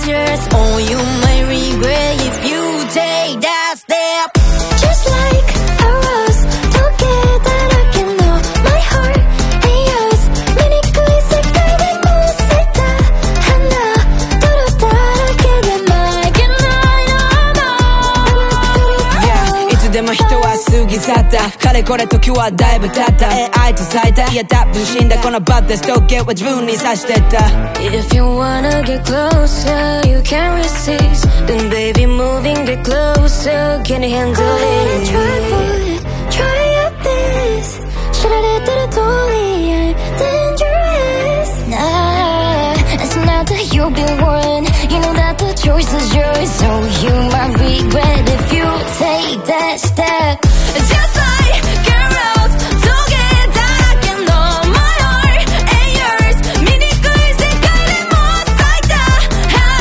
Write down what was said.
is yours. Oh, you might regret if you take that step. Just like a rose, together again. know my heart and yours. 미니크 이 색깔의 무색다 하나 뚜렷하게 내 맑은 いつでも人は過ぎ去ったかれこれ時はだいぶ経った AI と咲いたいや多分死んだこのバッテストゲは自分に刺してった If you wanna get closer, you can't resist. Then baby, moving, get closer. Can you handle it? Try, boy, try your best. 시간을 따라 돌리, I'm dangerous. Nah, it's not that you'll be one. You know that the choice is yours. So you might regret if you take that step.